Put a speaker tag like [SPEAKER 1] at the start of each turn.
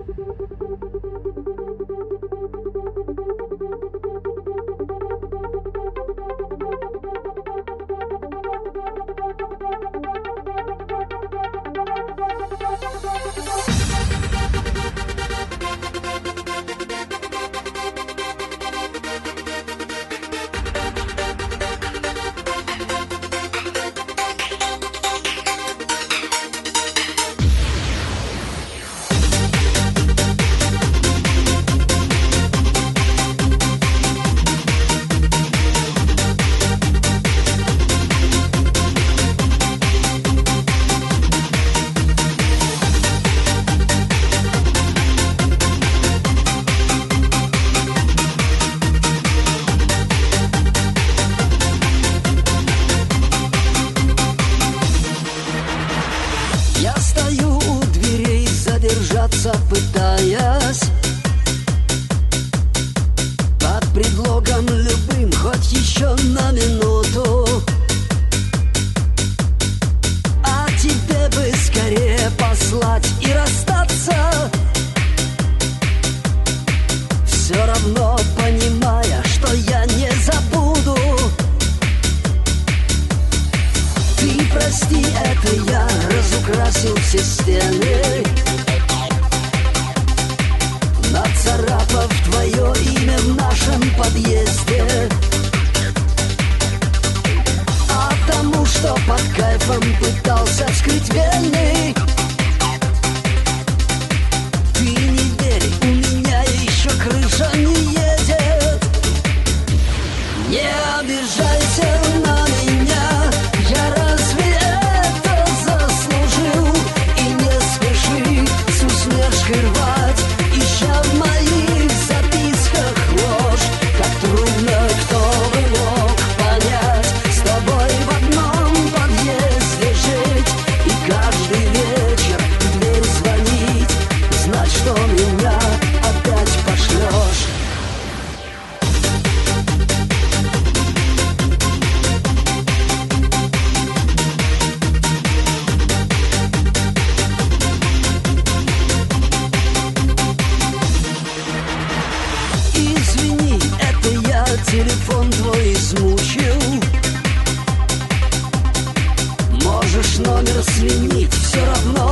[SPEAKER 1] Пытаясь под предлогом любым хоть еще на минуту, а тебе бы скорее послать и расстаться, все равно понимая, что я не забуду. Ты прости, это я разукрасил все стены, нацарапав твое имя в нашем подъезде. А тому, что под кайфом пытался скрыть вены, ты не верь, у меня еще крыша не едет. Не обижайся на меня, я разве это заслужил? И не спеши с усмешкой рвать, ища в моих записках ложь. Как трудно, кто бы мог понять, с тобой в одном подъезде жить и каждый вечер в дверь звонить, знать, что меня опять пошлешь. Извини, это я телефон твой измучил. Можешь номер сменить, все равно